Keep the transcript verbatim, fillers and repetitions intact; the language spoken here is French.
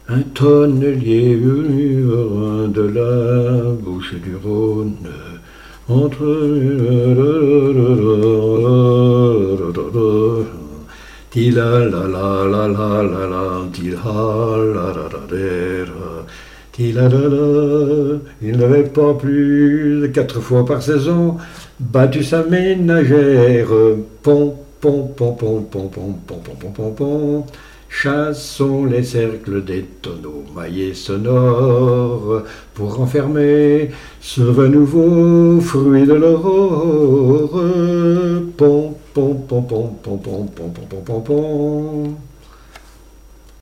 Un tonnelier venu de la bouche du Rhône, entre tila la la la la la la tila la la la la tila la la. Il n'avait pas plus de quatre fois par saison battu sa ménagère. Pom pom pom pom pom pom pom pom pom pom pom. Chassons les cercles des tonneaux maillés sonores pour enfermer ce vin nouveau fruit de l'aurore. Pom pom pom pom pom pom pom pom pom pom.